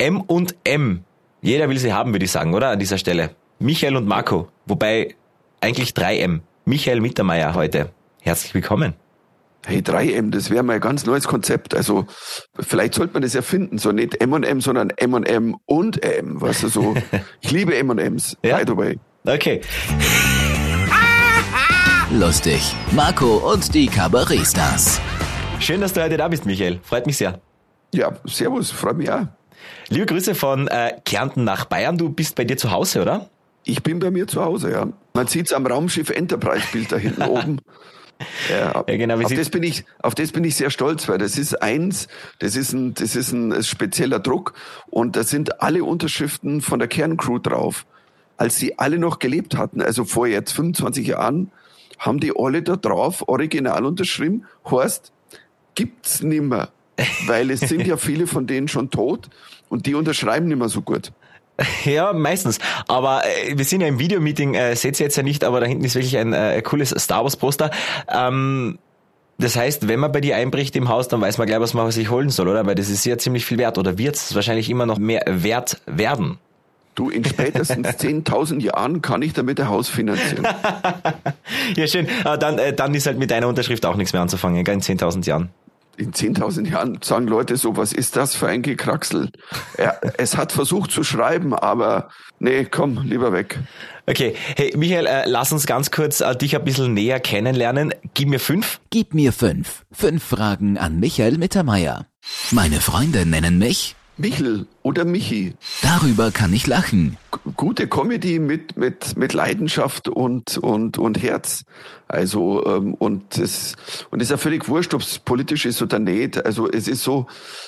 M&M. Jeder will sie haben, würde ich sagen, oder? An dieser Stelle. Michael und Marco. Wobei eigentlich 3M. Michael Mittermeier heute. Herzlich willkommen. Hey, 3M, das wäre mal ein ganz neues Konzept. Also vielleicht sollte man das erfinden, so nicht M&M, sondern M&M und M. Weißt du, so. Ich liebe M&Ms, ja? by the way. Okay. Lustig, Marco und die Kabarettstars. Schön, dass du heute da bist, Michael. Freut mich sehr. Ja, servus, freut mich auch. Liebe Grüße von Kärnten nach Bayern. Du bist bei dir zu Hause, oder? Ich bin bei mir zu Hause, ja. Man sieht's am Raumschiff Enterprise-Bild da hinten oben. Ja, genau, auf das bin ich sehr stolz, weil das ist ein spezieller Druck und da sind alle Unterschriften von der Kerncrew drauf. Als die alle noch gelebt hatten, also vor jetzt 25 Jahren, haben die alle da drauf original unterschrieben. Horst, gibt's nimmer, weil es sind ja viele von denen schon tot und die unterschreiben nicht mehr so gut. Ja, meistens. Aber wir sind ja im Videomeeting, seht ihr jetzt ja nicht, aber da hinten ist wirklich ein cooles Star Wars Poster. Das heißt, wenn man bei dir einbricht im Haus, dann weiß man gleich, was man sich holen soll, oder? Weil das ist ja ziemlich viel wert. Oder wird es wahrscheinlich immer noch mehr wert werden? Du, in spätestens 10.000 Jahren kann ich damit ein Haus finanzieren. Ja, schön. Dann ist halt mit deiner Unterschrift auch nichts mehr anzufangen, in 10.000 Jahren. In 10.000 Jahren sagen Leute so, was ist das für ein Gekraxel? Es hat versucht zu schreiben, aber nee, komm, lieber weg. Okay, hey Michael, lass uns ganz kurz dich ein bisschen näher kennenlernen. Gib mir 5. Gib mir 5. 5 Fragen an Michael Mittermeier. Meine Freunde nennen mich Michel oder Michi. Darüber kann ich lachen. Gute Comedy mit Leidenschaft und Herz. Also und ist ja völlig wurscht, ob es politisch ist oder nicht. Also es ist so,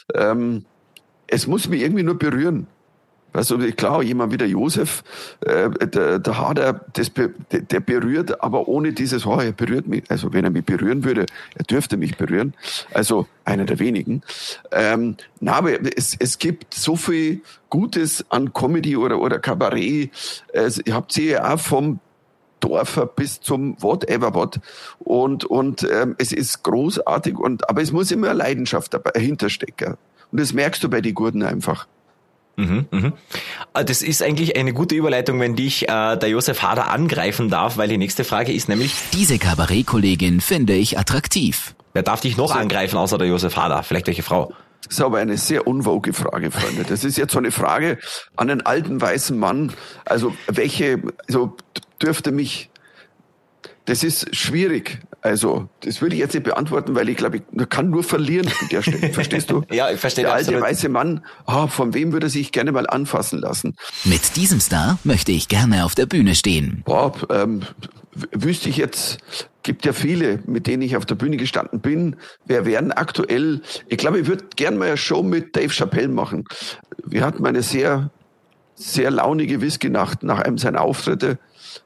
es muss mich irgendwie nur berühren. Also klar, jemand wie der Josef, der Hader, der berührt, aber ohne dieses, er berührt mich. Also wenn er mich berühren würde, er dürfte mich berühren. Also einer der wenigen. Aber es gibt so viel Gutes an Comedy oder Kabarett. Ihr habt sie ja auch vom Dorfer bis zum whatever what. Und es ist großartig, aber es muss immer eine Leidenschaft dahinter stecken. Und das merkst du bei den Gurten einfach. Das ist eigentlich eine gute Überleitung, wenn dich der Josef Hader angreifen darf, weil die nächste Frage ist nämlich... Diese Kabarettkollegin finde ich attraktiv. Wer darf dich noch angreifen, außer der Josef Hader? Vielleicht welche Frau? Das ist aber eine sehr unwoge Frage, Freunde. Das ist jetzt so eine Frage an einen alten weißen Mann. Also dürfte mich... Das ist schwierig. Also, das würde ich jetzt nicht beantworten, weil ich glaube, ich kann nur verlieren an der Stelle. Verstehst du? Ja, ich verstehe. Der alte weiße Mann, von wem würde er sich gerne mal anfassen lassen? Mit diesem Star möchte ich gerne auf der Bühne stehen. Wüsste ich jetzt, gibt ja viele, mit denen ich auf der Bühne gestanden bin. Wer wären aktuell? Ich glaube, ich würde gerne mal eine Show mit Dave Chappelle machen. Wir hatten eine sehr, sehr launige Whisky-Nacht nach einem seiner Auftritte.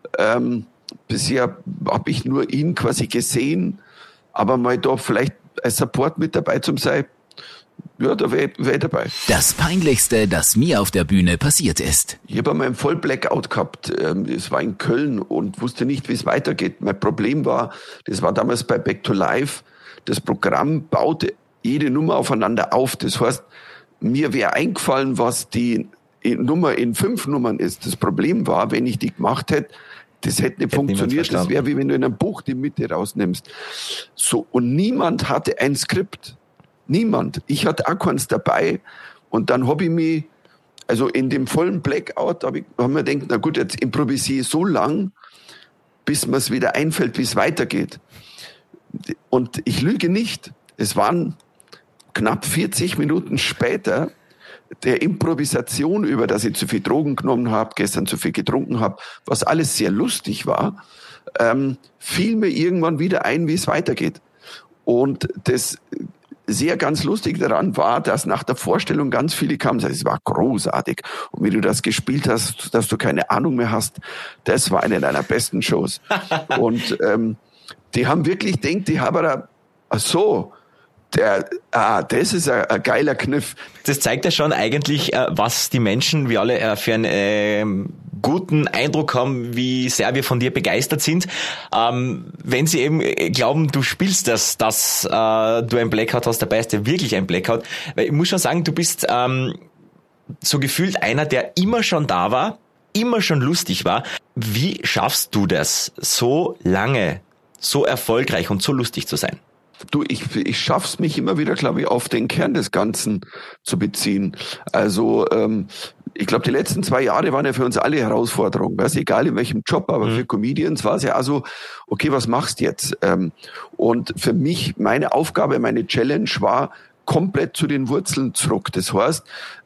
Bisher habe ich nur ihn quasi gesehen, aber mal da vielleicht als Support mit dabei zu sein, ja, da wäre ich dabei. Das Peinlichste, das mir auf der Bühne passiert ist. Ich habe einmal einen Voll-Blackout gehabt. Es war in Köln und wusste nicht, wie es weitergeht. Mein Problem war, das war damals bei Back to Life, das Programm baute jede Nummer aufeinander auf. Das heißt, mir wäre eingefallen, was die Nummer in 5 Nummern ist. Das Problem war, wenn ich die gemacht hätte, das hätte nicht funktioniert. Das wäre wie wenn du in einem Buch die Mitte rausnimmst. So, und niemand hatte ein Skript. Niemand. Ich hatte auch keins dabei. Und dann habe ich mich, also in dem vollen Blackout, habe ich mir gedacht, na gut, jetzt improvisiere ich so lang, bis mir es wieder einfällt, wie es weitergeht. Und ich lüge nicht. Es waren knapp 40 Minuten später, der Improvisation über, dass ich zu viel Drogen genommen habe, gestern zu viel getrunken habe, was alles sehr lustig war, fiel mir irgendwann wieder ein, wie es weitergeht. Und das sehr ganz lustig daran war, dass nach der Vorstellung ganz viele kamen und sagten, es war großartig. Und wie du das gespielt hast, dass du keine Ahnung mehr hast, das war eine deiner besten Shows. Und die haben wirklich gedacht, die haben da, ach so, das ist ein geiler Kniff. Das zeigt ja schon eigentlich, was die Menschen, wir alle, für einen guten Eindruck haben, wie sehr wir von dir begeistert sind. Wenn sie eben glauben, du spielst das, dass du ein Blackout hast, dabei ist ja wirklich ein Blackout. Weil ich muss schon sagen, du bist so gefühlt einer, der immer schon da war, immer schon lustig war. Wie schaffst du das, so lange, so erfolgreich und so lustig zu sein? Du, ich schaff's mich immer wieder, glaube ich, auf den Kern des Ganzen zu beziehen. Also ich glaube, die letzten 2 Jahre waren ja für uns alle Herausforderungen. Weißt, egal in welchem Job, aber für Comedians war es ja also, okay, was machst du jetzt? Und für mich, meine Aufgabe, meine Challenge war komplett zu den Wurzeln zurück. Das heißt,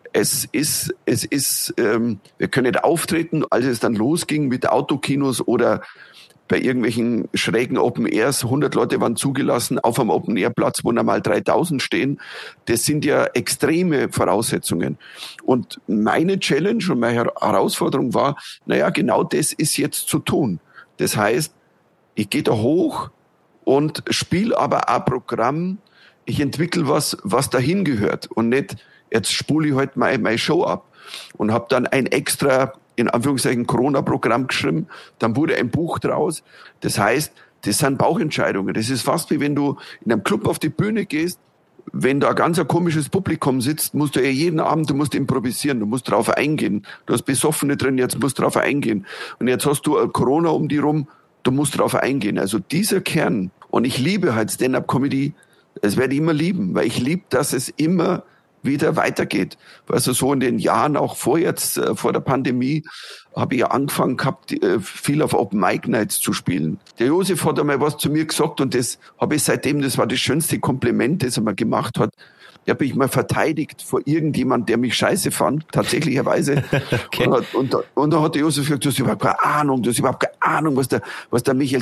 wir können nicht auftreten, als es dann losging mit Autokinos oder bei irgendwelchen schrägen Open Airs, 100 Leute waren zugelassen auf einem Open Air Platz, wo normal 3000 stehen. Das sind ja extreme Voraussetzungen. Und meine Challenge und meine Herausforderung war, genau das ist jetzt zu tun. Das heißt, ich gehe da hoch und spiele aber ein Programm. Ich entwickle was dahin gehört und nicht, jetzt spule ich halt meine Show ab und habe dann ein extra, in Anführungszeichen, Corona-Programm geschrieben, dann wurde ein Buch draus. Das heißt, das sind Bauchentscheidungen. Das ist fast wie wenn du in einem Club auf die Bühne gehst, wenn da ganz ein komisches Publikum sitzt, musst du ja jeden Abend, du musst improvisieren, du musst drauf eingehen. Du hast Besoffene drin, jetzt musst du drauf eingehen. Und jetzt hast du Corona um die rum, du musst drauf eingehen. Also dieser Kern, und ich liebe halt Stand-up-Comedy, das werde ich immer lieben, weil ich liebe, dass es immer wieder weitergeht. Also so in den Jahren auch vor der Pandemie, habe ich ja angefangen gehabt, viel auf Open Mic Nights zu spielen. Der Josef hat einmal was zu mir gesagt und das habe ich seitdem, das war das schönste Kompliment, das er mir gemacht hat. Da habe ich mal verteidigt vor irgendjemand, der mich scheiße fand, tatsächlicherweise. Okay. Und dann hat der Josef gesagt, du hast überhaupt keine Ahnung, was der Michael,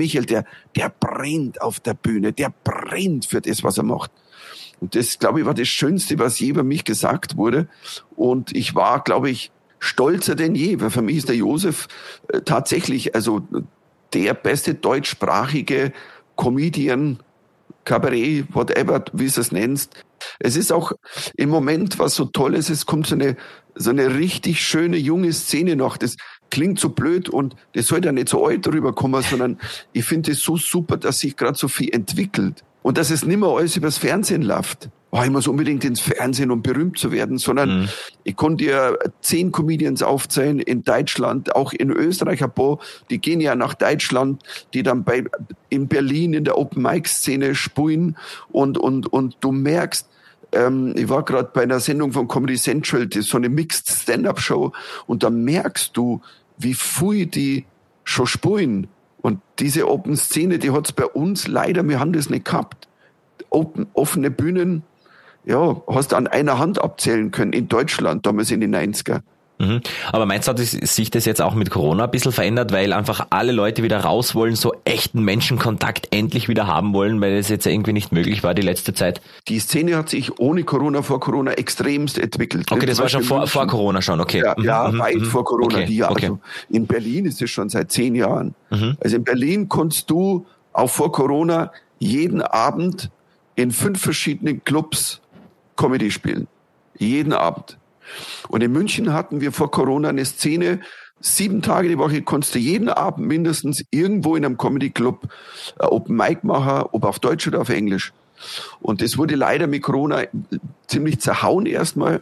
der brennt auf der Bühne, der brennt für das, was er macht. Und das, glaube ich, war das Schönste, was je über mich gesagt wurde. Und ich war, glaube ich, stolzer denn je, weil für mich ist der Josef tatsächlich, also der beste deutschsprachige Comedian, Kabarett, whatever, wie du es nennst. Es ist auch im Moment, was so toll ist, es kommt so eine richtig schöne, junge Szene noch. Das klingt so blöd und das soll ja nicht so alt rüberkommen, sondern ich finde es so super, dass sich gerade so viel entwickelt. Und dass es nicht mehr alles übers Fernsehen läuft. Ich muss unbedingt ins Fernsehen, um berühmt zu werden, sondern ich konnte ja 10 Comedians aufzählen in Deutschland, auch in Österreich ein paar, die gehen ja nach Deutschland, die dann in Berlin in der Open-Mic-Szene spielen und du merkst, ich war gerade bei einer Sendung von Comedy Central, das ist so eine Mixed Stand-Up-Show und da merkst du, wie viel die schon spielen. Und diese Open-Szene, die hat's bei uns leider, wir haben das nicht gehabt. Offene Bühnen, ja, hast du an einer Hand abzählen können in Deutschland, damals in den 90er. Mhm. Aber meinst du, dass sich das jetzt auch mit Corona ein bisschen verändert, weil einfach alle Leute wieder raus wollen, so echten Menschenkontakt endlich wieder haben wollen, weil es jetzt irgendwie nicht möglich war die letzte Zeit? Die Szene hat sich ohne Corona, vor Corona extremst entwickelt. Okay, das war schon vor Corona schon, okay. Ja, weit vor Corona. Okay. Also in Berlin ist es schon seit 10 Jahren. Also in Berlin konntest du auch vor Corona jeden Abend in 5 verschiedenen Clubs Comedy spielen. Jeden Abend. Und in München hatten wir vor Corona eine Szene, 7 Tage die Woche konntest du jeden Abend mindestens irgendwo in einem Comedy-Club Open Mic machen, ob auf Deutsch oder auf Englisch. Und das wurde leider mit Corona ziemlich zerhauen erstmal.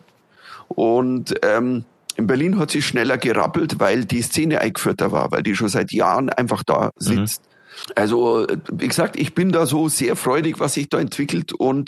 Und in Berlin hat sich schneller gerappelt, weil die Szene eingeführter war, weil die schon seit Jahren einfach da sitzt. Also, wie gesagt, ich bin da so sehr freudig, was sich da entwickelt und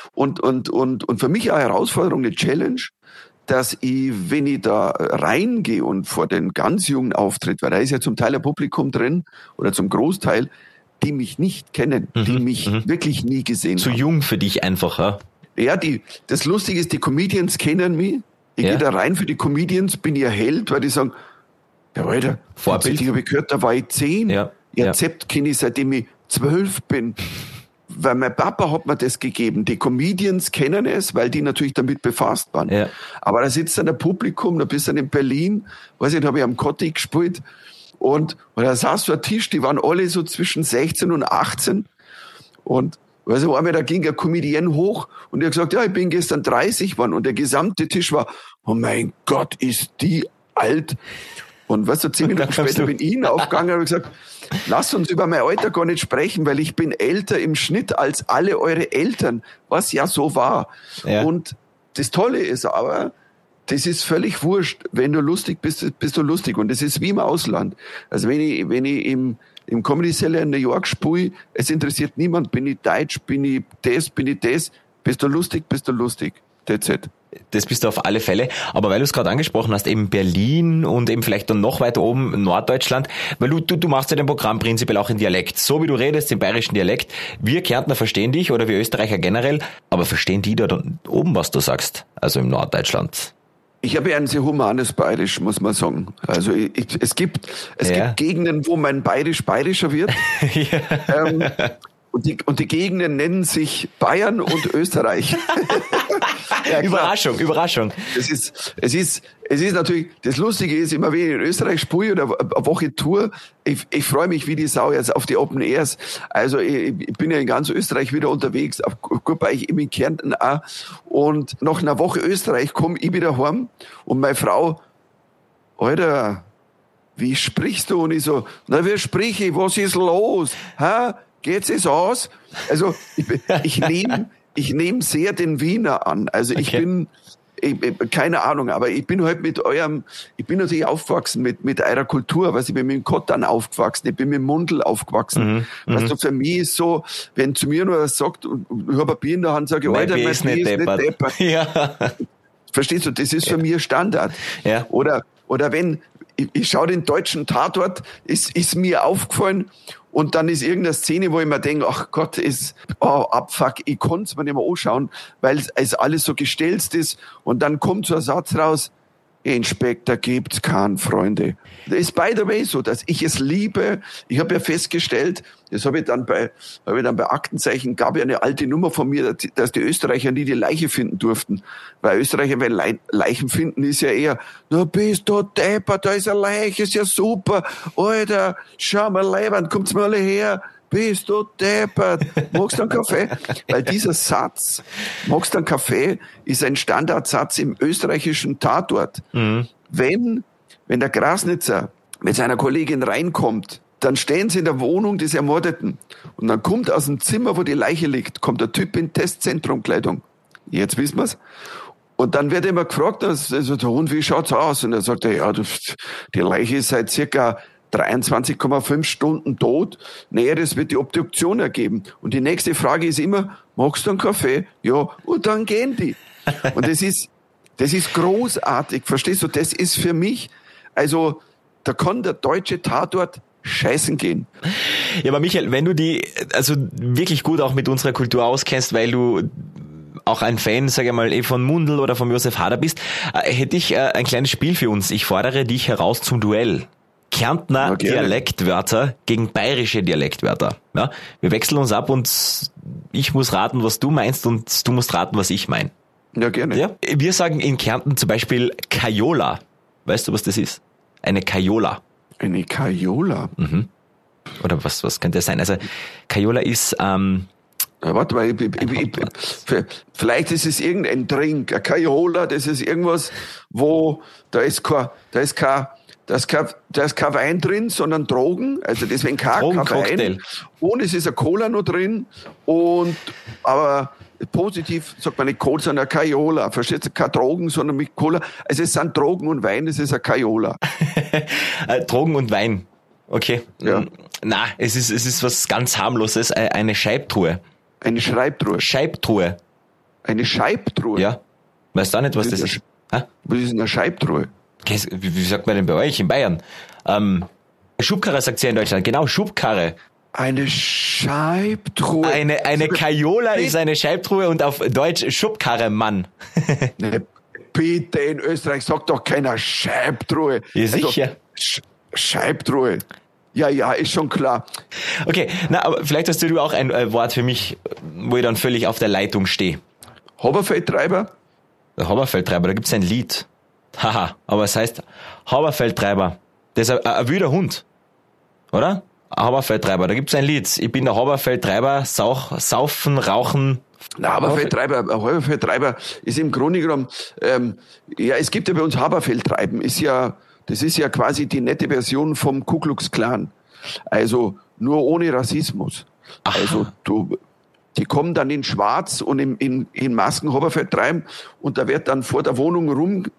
für mich eine Herausforderung, eine Challenge, dass ich, wenn ich da reingehe und vor den ganz jungen Auftritt, weil da ist ja zum Teil ein Publikum drin oder zum Großteil, die mich nicht kennen, die mich wirklich nie gesehen haben. Zu jung für dich einfach, ja? Ja, das Lustige ist, die Comedians kennen mich. Ich gehe da rein für die Comedians, bin ich ein Held, weil die sagen, ja, Alter, Vorbild. Ich habe gehört, da war ich 10. Ja. Rezept kenne ich, seitdem ich 12 bin. Weil mein Papa hat mir das gegeben. Die Comedians kennen es, weil die natürlich damit befasst waren. Ja. Aber da sitzt dann ein Publikum, da bist du dann in Berlin, weiß ich, da habe ich am Kotti gespielt und da saß so ein Tisch, die waren alle so zwischen 16 und 18 und weißt du, einmal da ging ein Comedian hoch und der hat gesagt, ja, ich bin gestern 30 geworden und der gesamte Tisch war, oh mein Gott, ist die alt. Und weißt du, 10 Minuten später bin ich aufgegangen und habe gesagt, lasst uns über mein Alter gar nicht sprechen, weil ich bin älter im Schnitt als alle eure Eltern, was ja so war. Ja. Und das Tolle ist aber, das ist völlig wurscht. Wenn du lustig bist, bist du lustig. Und das ist wie im Ausland. Also wenn ich im Comedy Cellar in New York spiele, es interessiert niemand, bin ich deutsch, bin ich das, bist du lustig, that's it. Das bist du auf alle Fälle. Aber weil du es gerade angesprochen hast, eben Berlin und eben vielleicht dann noch weiter oben Norddeutschland, weil du machst ja dein Programm prinzipiell auch in Dialekt. So wie du redest, im bayerischen Dialekt. Wir Kärntner verstehen dich oder wir Österreicher generell, aber verstehen die da oben, was du sagst? Also im Norddeutschland. Ich habe ja ein sehr humanes Bayerisch, muss man sagen. Also es gibt Gegenden, wo mein Bayerisch bayerischer wird. Ja. Und die Gegenden nennen sich Bayern und Österreich. Ja, Überraschung. Es ist natürlich, das Lustige ist, immer wenn ich in Österreich spiele oder eine Woche Tour, ich freue mich wie die Sau jetzt auf die Open Airs. Also ich bin ja in ganz Österreich wieder unterwegs, gut bei ich in Kärnten auch. Und nach einer Woche Österreich komme ich wieder heim und meine Frau, Alter, wie sprichst du? Und ich so, na, wie sprich ich? Was ist los? Hä? Geht's es aus? Also ich nehme sehr den Wiener an. Also ich bin, keine Ahnung, aber ich bin halt ich bin natürlich aufgewachsen mit eurer Kultur, ich bin mit dem Kottan aufgewachsen, ich bin mit dem Mundl aufgewachsen. Weißt du, für mich ist so, wenn zu mir nur was sagt, und ich habe ein Bier in der Hand, sage ich, Alter, mein Bier ist nicht deppert. Ja. Verstehst du, das ist für mich Standard. Ja. Oder wenn, ich schaue den deutschen Tatort, ist mir aufgefallen, und dann ist irgendeine Szene, wo ich mir denke, ach Gott, abfuck, ich konnte es mir nicht mehr anschauen, weil es alles so gestelzt ist. Und dann kommt so ein Satz raus, Inspektor gibt's keinen, Freunde. Das ist by the way so, dass ich es liebe. Ich habe ja festgestellt, das habe ich dann bei Aktenzeichen, gab ja eine alte Nummer von mir, dass die Österreicher nie die Leiche finden durften. Weil Österreicher, wenn Leichen finden, ist ja eher, na bist du deppert, da ist eine Leiche, ist ja super. Alter, schau mal, Leiband, kommt's mal alle her. Bist du deppert? Magst du einen Kaffee? Weil dieser Satz, magst du einen Kaffee, ist ein Standardsatz im österreichischen Tatort. Mhm. Wenn der Grasnitzer mit seiner Kollegin reinkommt, dann stehen sie in der Wohnung des Ermordeten und dann kommt aus dem Zimmer, wo die Leiche liegt, kommt der Typ in Testzentrumkleidung. Jetzt wissen wir's. Und dann wird immer gefragt, also der Hund, wie schaut's aus? Und er sagt, ja, die Leiche ist seit circa 23,5 Stunden tot. Näheres wird die Obduktion ergeben. Und die nächste Frage ist immer, magst du einen Kaffee? Ja, und dann gehen die. Und das ist großartig, verstehst du? Das ist für mich, also, da kann der deutsche Tatort scheißen gehen. Ja, aber Michael, wenn du also wirklich gut auch mit unserer Kultur auskennst, weil du auch ein Fan, sage ich mal, von Mundl oder von Josef Hader bist, hätte ich ein kleines Spiel für uns. Ich fordere dich heraus zum Duell. Kärntner Dialektwörter gegen bayerische Dialektwörter. Ja, wir wechseln uns ab und ich muss raten, was du meinst und du musst raten, was ich meine. Ja, gerne. Ja? Wir sagen in Kärnten zum Beispiel Kajola. Weißt du, was das ist? Eine Kajola. Eine Kajola? Mhm. Oder was könnte das sein? Also Kajola ist... warte mal, vielleicht ist es irgendein Drink. Eine Kajola, das ist irgendwas, wo da ist kein Wein drin, sondern Drogen, also deswegen kein Wein. Und es ist eine Cola noch drin aber positiv sagt man nicht Cola, sondern eine Kajola. Verstehst du? Keine Drogen, sondern mit Cola. Also es sind Drogen und Wein, es ist eine Kajola. Drogen und Wein. Okay. Ja. Na, es ist was ganz harmloses, eine Scheibtruhe. Eine Schreibtruhe. Scheibtruhe. Eine Scheibtruhe? Ja. Weißt du auch nicht, was das ist? Was ist eine Scheibtruhe? Wie sagt man denn bei euch in Bayern? Schubkarre sagt sie in Deutschland. Genau, Schubkarre. Eine Scheibtruhe. Eine Kajola ist eine Scheibtruhe und auf Deutsch Schubkarre, Mann. Ne, bitte, in Österreich sagt doch keiner Scheibtruhe. Ja, sicher. Also, Scheibtruhe. Ja, ist schon klar. Okay, aber vielleicht hast du auch ein Wort für mich, wo ich dann völlig auf der Leitung stehe. Haberfeldtreiber? Der Haberfeldtreiber, da gibt's ein Lied. Haha, aber es heißt Haberfeldtreiber. Das ist ein wilder Hund, oder? Haberfeldtreiber, da gibt's ein Lied. Ich bin der Haberfeldtreiber, saufen, rauchen. Der Haberfeldtreiber ist im Grunde genommen, es gibt ja bei uns Haberfeldtreiben, das ist ja quasi die nette Version vom Ku Klux Klan. Also nur ohne Rassismus. Aha. Also die kommen dann in Schwarz und in Masken Haberfeldtreiben und da wird dann vor der Wohnung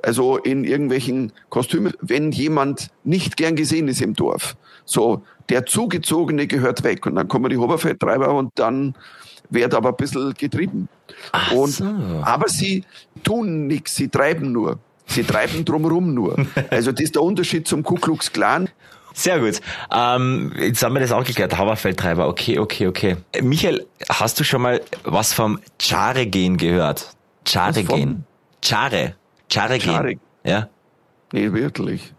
Also in irgendwelchen Kostümen, wenn jemand nicht gern gesehen ist im Dorf. So, der Zugezogene gehört weg. Und dann kommen die Oberfeldtreiber und dann wird aber ein bisschen getrieben. Aber sie tun nichts, sie treiben nur. Sie treiben drumherum nur. Also das ist der Unterschied zum Ku Klux Klan. Sehr gut. Jetzt haben wir das auch geklärt. Hauerfeldtreiber, okay. Michael, hast du schon mal was vom Chare-Gehen gehört? Chare-Gehen. Chare-Gehen. Ja? Nee, wirklich.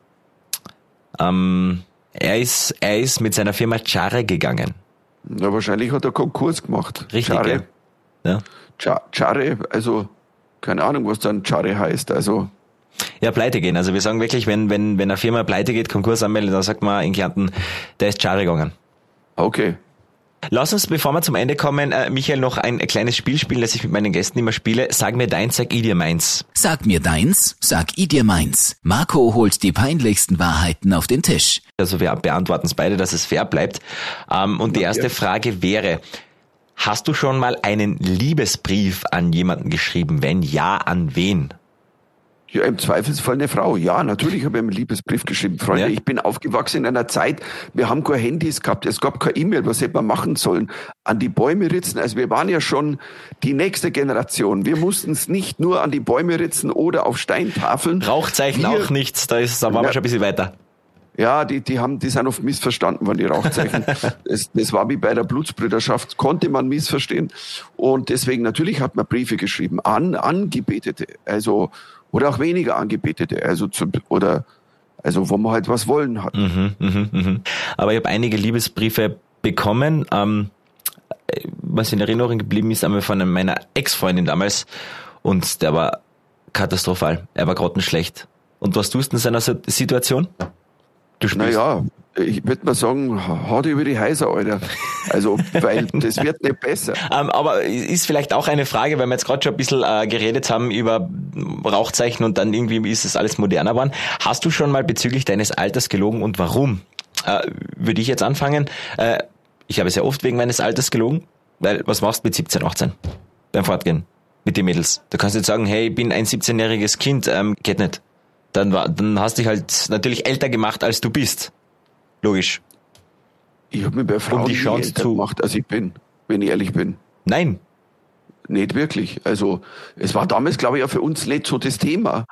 Er ist mit seiner Firma Chare gegangen. Na, wahrscheinlich hat er Konkurs gemacht. Richtig, Chare. Ja. Chare, also keine Ahnung, was dann Chare heißt. Also ja, pleite gehen. Also wir sagen wirklich, wenn eine Firma pleite geht, Konkurs anmeldet, dann sagt man in Kärnten, der ist Chare gegangen. Okay. Lass uns, bevor wir zum Ende kommen, Michael, noch ein kleines Spiel spielen, das ich mit meinen Gästen immer spiele. Sag mir deins, sag ich dir meins. Sag mir deins, sag ich dir meins. Marco holt die peinlichsten Wahrheiten auf den Tisch. Also wir beantworten es beide, dass es fair bleibt. Und die erste Frage wäre, hast du schon mal einen Liebesbrief an jemanden geschrieben? Wenn ja, an wen? Ja, im Zweifelsfall eine Frau. Ja, natürlich habe ich einen Liebesbrief geschrieben. Freunde, ich bin aufgewachsen in einer Zeit, wir haben keine Handys gehabt, es gab keine E-Mail, was hätte man machen sollen? An die Bäume ritzen, also wir waren ja schon die nächste Generation. Wir mussten es nicht nur an die Bäume ritzen oder auf Steintafeln. Rauchzeichen auch nichts, da waren wir schon ein bisschen weiter. Ja, die sind oft missverstanden worden, die Rauchzeichen. Das war wie bei der Blutsbrüderschaft, konnte man missverstehen. Und deswegen, natürlich hat man Briefe geschrieben an Angebetete, also, oder auch weniger Angebetete, also, wo man halt was wollen hat. Aber ich habe einige Liebesbriefe bekommen, was in Erinnerung geblieben ist, einmal von meiner Ex-Freundin damals, und der war katastrophal, er war grottenschlecht. Und was tust du in seiner Situation? Naja, ich würde mal sagen, hau dir über die Häuser, Alter. Also, weil das wird nicht besser. Aber ist vielleicht auch eine Frage, weil wir jetzt gerade schon ein bisschen geredet haben über Rauchzeichen und dann irgendwie ist es alles moderner geworden. Hast du schon mal bezüglich deines Alters gelogen und warum? Würde ich jetzt anfangen. Ich habe sehr oft wegen meines Alters gelogen, weil was machst du mit 17, 18 beim Fortgehen mit den Mädels? Da kannst du jetzt sagen, hey, ich bin ein 17-jähriges Kind, geht nicht. Dann hast du dich halt natürlich älter gemacht, als du bist. Logisch. Ich habe mir bei Frauen die Chance älter gemacht, als ich bin, wenn ich ehrlich bin. Nein. Nicht wirklich. Also es war damals, glaube ich, auch für uns nicht so das Thema.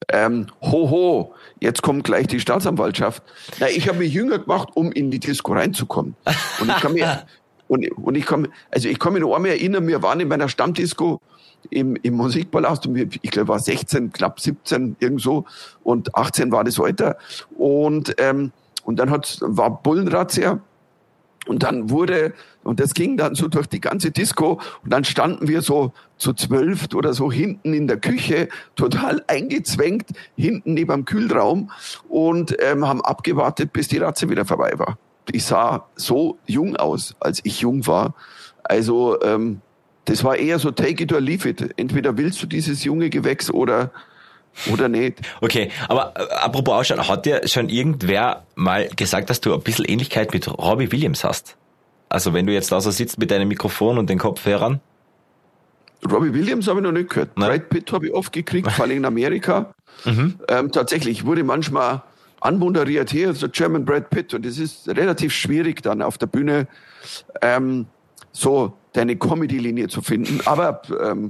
Jetzt kommt gleich die Staatsanwaltschaft. Nein, ich habe mich jünger gemacht, um in die Disco reinzukommen. Und ich kann mich noch einmal erinnern, wir waren in meiner Stammdisco im Musikpalast und ich glaube, war 16, knapp 17, irgend so, und 18 war das Alter. Und dann war Bullenrazzia und dann und das ging dann so durch die ganze Disco und dann standen wir so zu 12 oder so hinten in der Küche, total eingezwängt, hinten neben dem Kühlraum und haben abgewartet, bis die Razzia wieder vorbei war. Ich sah so jung aus, als ich jung war. Also, das war eher so take it or leave it. Entweder willst du dieses junge Gewächs oder nicht. Okay, aber apropos Ausschauen, hat dir schon irgendwer mal gesagt, dass du ein bisschen Ähnlichkeit mit Robbie Williams hast? Also wenn du jetzt da so sitzt mit deinem Mikrofon und den Kopfhörern? Robbie Williams habe ich noch nicht gehört. Nein. Brad Pitt habe ich oft gekriegt, vor allem in Amerika. Tatsächlich, wurde manchmal anmoderiert, hier so German Brad Pitt, und es ist relativ schwierig dann auf der Bühne so deine Comedy-Linie zu finden. Aber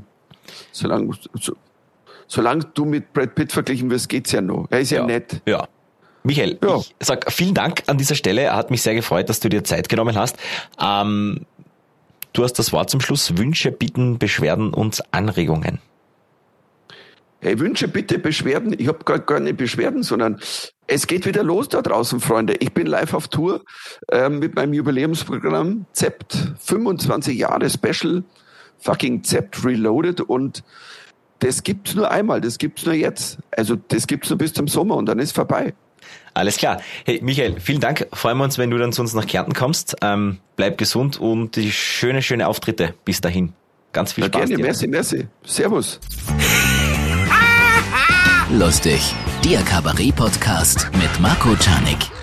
solange du mit Brad Pitt verglichen wirst, geht's ja noch. Er ist ja nett. Ja. Michael, ich sag vielen Dank an dieser Stelle. Hat mich sehr gefreut, dass du dir Zeit genommen hast. Du hast das Wort zum Schluss. Wünsche, Bitten, Beschwerden und Anregungen. Hey, Wünsche, Bitte, Beschwerden. Ich habe gar keine Beschwerden, sondern es geht wieder los da draußen, Freunde. Ich bin live auf Tour mit meinem Jubiläumsprogramm Zept 25 Jahre Special, fucking Zept Reloaded, und das gibt's nur einmal, das gibt's nur jetzt. Also das gibt's nur bis zum Sommer und dann ist vorbei. Alles klar. Hey Michael, vielen Dank. Freuen wir uns, wenn du dann zu uns nach Kärnten kommst. Bleib gesund und die schöne Auftritte bis dahin. Ganz viel Spaß. Gerne, merci. Servus. Lustig, der Kabarett-Podcast mit Marco Czarnik.